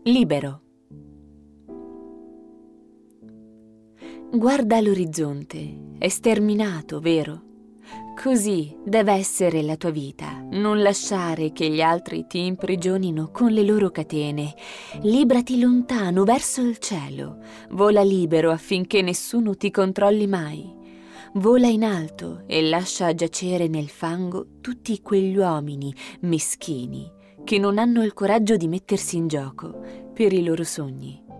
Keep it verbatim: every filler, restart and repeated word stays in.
Libero. Guarda l'orizzonte, è sterminato, vero? Così deve essere la tua vita, non lasciare che gli altri ti imprigionino con le loro catene. Librati lontano, verso il cielo, vola libero affinché nessuno ti controlli mai. Vola in alto e lascia giacere nel fango tutti quegli uomini meschini che non hanno il coraggio di mettersi in gioco per i loro sogni.